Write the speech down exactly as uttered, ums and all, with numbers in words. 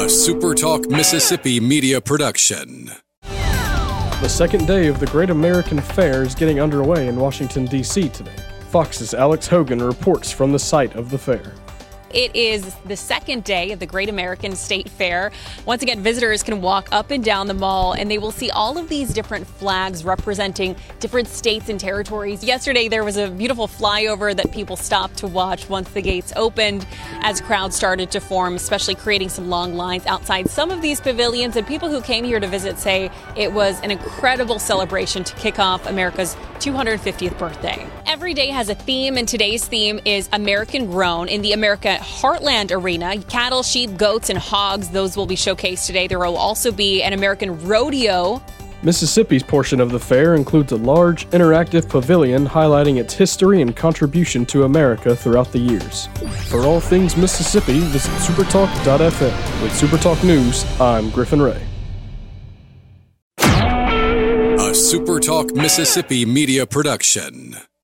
A SuperTalk Mississippi media production. The second day of the Great American Fair is getting underway in Washington, D C today. Fox's Alex Hogan reports from the site of the fair. It is the second day of the Great American State Fair. Once again, visitors can walk up and down the mall and they will see all of these different flags representing different states and territories. Yesterday, there was a beautiful flyover that people stopped to watch once the gates opened as crowds started to form, especially creating some long lines outside some of these pavilions. And people who came here to visit say it was an incredible celebration to kick off America's two hundred fiftieth birthday. Every day has a theme, and today's theme is American Grown in the America Heartland Arena. Cattle, sheep, goats, and hogs, those will be showcased today. There will also be an American rodeo. Mississippi's portion of the fair includes a large, interactive pavilion highlighting its history and contribution to America throughout the years. For all things Mississippi, visit supertalk dot f m. With SuperTalk News, I'm Griffin Ray. A SuperTalk Mississippi media production.